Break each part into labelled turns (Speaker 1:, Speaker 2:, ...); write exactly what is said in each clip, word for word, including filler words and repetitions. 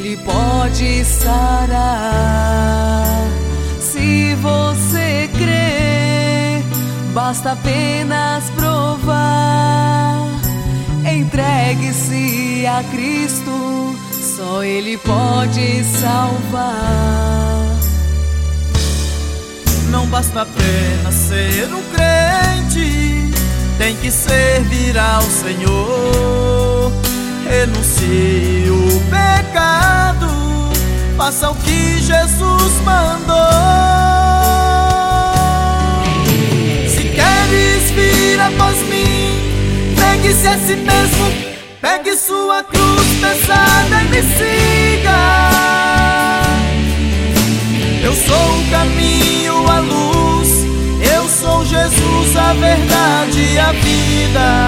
Speaker 1: Ele pode sarar. Se você crer, basta apenas provar. Entregue-se a Cristo, só Ele pode salvar.
Speaker 2: Não basta apenas ser um crente, tem que servir ao Senhor. Renuncie o pecado, faça o que Jesus mandou. Se queres vir após mim, negue-se a si mesmo, pegue sua cruz pesada e me siga. Eu sou o caminho, a luz, eu sou Jesus, a verdade e a vida.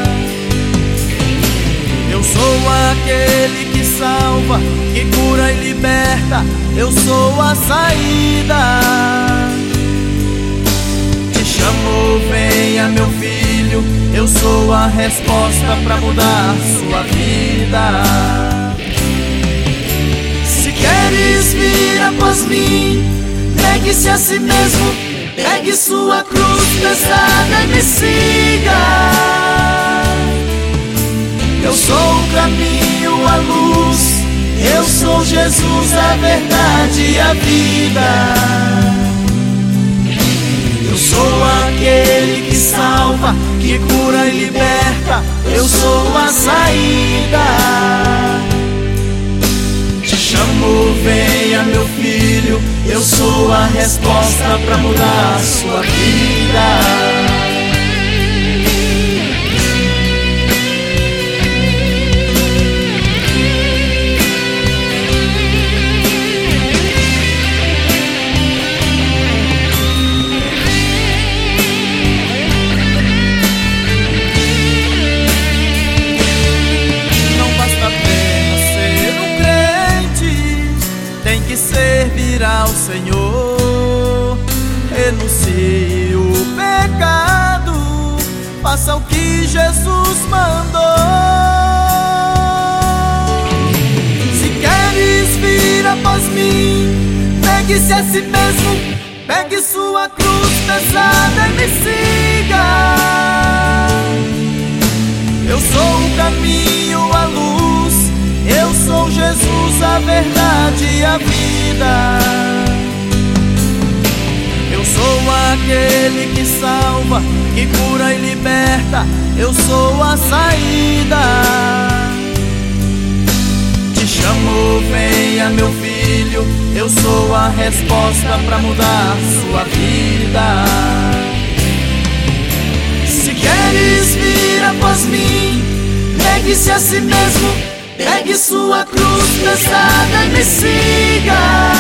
Speaker 2: Eu sou aquele que salva, que cura e liberta, eu sou a saída. Te chamo, venha meu filho, eu sou a resposta pra mudar sua vida. Se queres vir após mim, negue-se a si mesmo, pegue sua cruz pesada e me siga. Eu sou o caminho, a luz, eu sou Jesus, a verdade e a vida. Eu sou aquele que salva, que cura e liberta, eu sou a saída. Te chamo, venha meu filho, eu sou a resposta pra mudar a sua vida. Servir ao Senhor, renuncie o pecado, faça o que Jesus mandou. Se queres vir após mim, negue-se a si mesmo, pegue sua cruz pesada e me siga. Eu sou o caminho, a luz, eu sou Jesus, a verdade e a vida. Eu sou aquele que salva, que cura e liberta, eu sou a saída. Te chamo, venha meu filho, eu sou a resposta pra mudar sua vida. Se queres vir após mim, negue-se a si mesmo, pegue sua cruz pesada e me siga.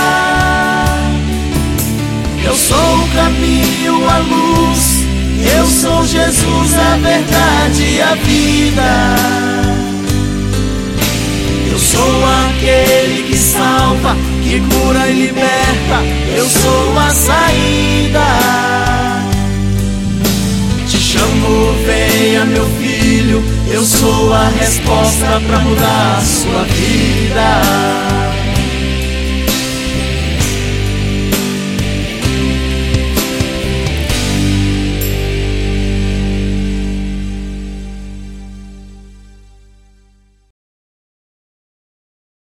Speaker 2: Eu sou o caminho, a luz, eu sou Jesus, a verdade e a vida. Eu sou aquele que salva, que cura e liberta, eu sou a saída. Te chamo, venha meu filho, eu sou a resposta pra mudar a sua vida.